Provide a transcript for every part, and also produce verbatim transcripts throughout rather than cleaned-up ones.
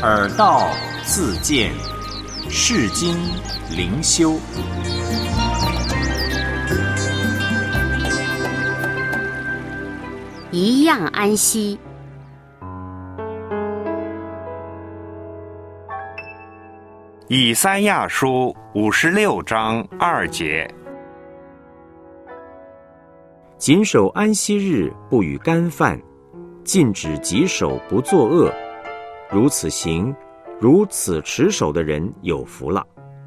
耳道自见，世经灵修。 一样安息。 以赛亚书五十六章二节： 谨守安息日，不与干犯，禁止己手不作恶，如此行，如此持守的人有福了。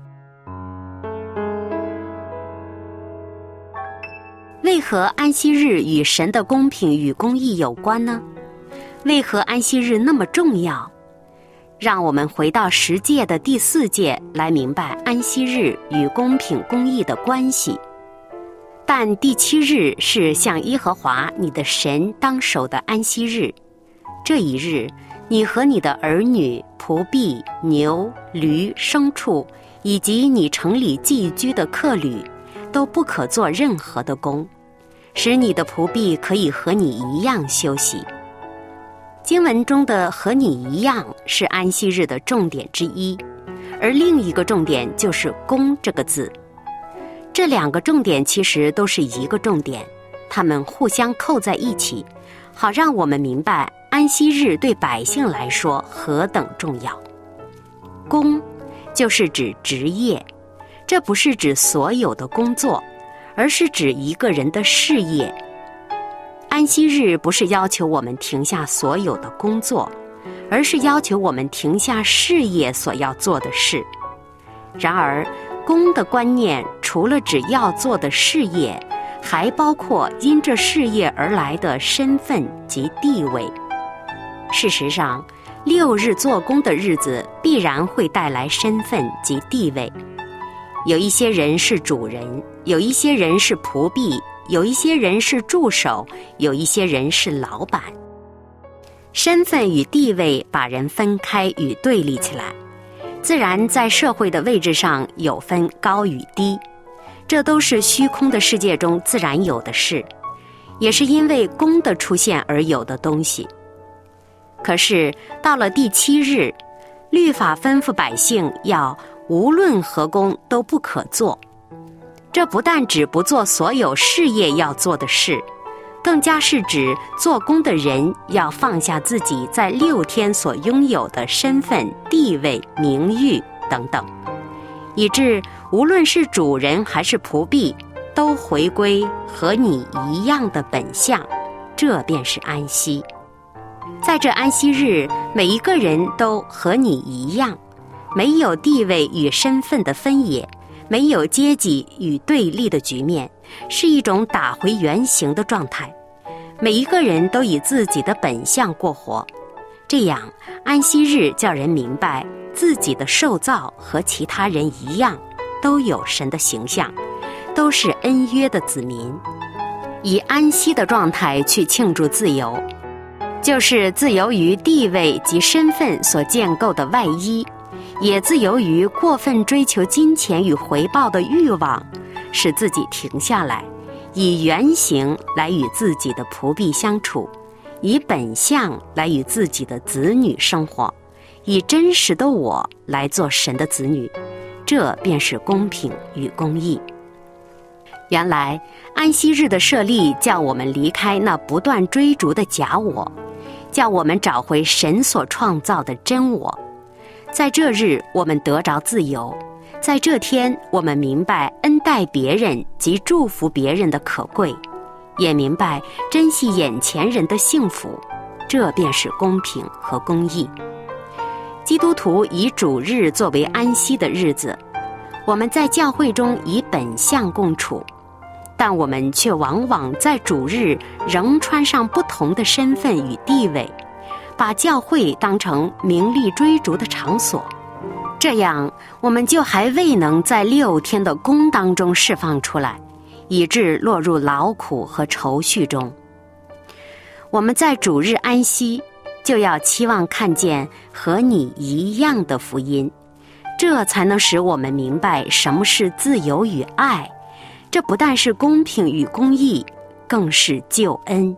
为何安息日与神的公平与公义有关呢？为何安息日那么重要？让我们回到十诫的第四诫来明白安息日与公平公义的关系。但第七日是向耶和华你的神当守的安息日，这一日你和你的儿女、仆婢、牛、驴、牲畜，以及你城里寄居的客旅，都不可做任何的工，使你的仆婢可以和你一样休息。经文中的和你一样是安息日的重点之一，而另一个重点就是工这个字。这两个重点其实都是一个重点，它们互相扣在一起，好让我们明白安息日对百姓来说何等重要。工就是指职业，这不是指所有的工作，而是指一个人的事业。安息日不是要求我们停下所有的工作，而是要求我们停下事业所要做的事。然而，工的观念除了指要做的事业，还包括因这事业而来的身份及地位。事实上，六日做工的日子必然会带来身份及地位。有一些人是主人，有一些人是仆婢，有一些人是助手，有一些人是老板。身份与地位把人分开与对立起来，自然在社会的位置上有分高与低，这都是虚空的世界中自然有的事，也是因为工的出现而有的东西。可是到了第七日，律法吩咐百姓要无论何工都不可做。这不但指不做所有事业要做的事，更加是指做工的人要放下自己在六天所拥有的身份、地位、名誉等等，以致无论是主人还是仆婢，都回归和你一样的本相，这便是安息。在这安息日，每一个人都和你一样，没有地位与身份的分野，没有阶级与对立的局面，是一种打回原形的状态。每一个人都以自己的本相过活，这样安息日叫人明白自己的受造和其他人一样，都有神的形象，都是恩约的子民。以安息的状态去庆祝自由，就是自由于地位及身份所建构的外衣，也自由于过分追求金钱与回报的欲望，使自己停下来，以原形来与自己的仆婢相处，以本相来与自己的子女生活，以真实的我来做神的子女，这便是公平与公义。原来安息日的设立叫我们离开那不断追逐的假我，叫我们找回神所创造的真我。在这日我们得着自由，在这天我们明白恩待别人及祝福别人的可贵，也明白珍惜眼前人的幸福，这便是公平和公义。基督徒以主日作为安息的日子，我们在教会中以本相共处，但我们却往往在主日仍穿上不同的身份与地位，把教会当成名利追逐的场所，这样我们就还未能在六天的工当中释放出来，以致落入劳苦和愁绪中。我们在主日安息，就要期望看见和你一样的福音，这才能使我们明白什么是自由与爱，这不但是公平与公义，更是救恩。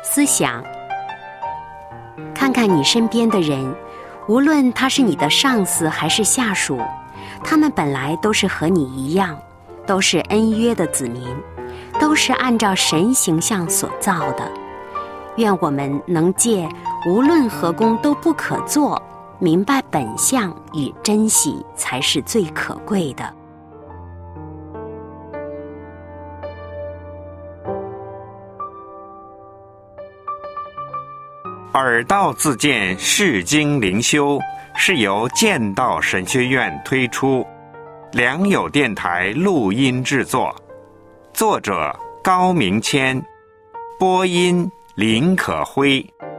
思想。看看你身边的人，无论他是你的上司还是下属，他们本来都是和你一样，都是恩约的子民，都是按照神形象所造的。愿我们能借无论何工都不可做，明白本相与珍惜才是最可贵的。 耳道自荐释经灵修是由剑道神学院推出，良友电台录音制作，作者高明谦，播音林可辉。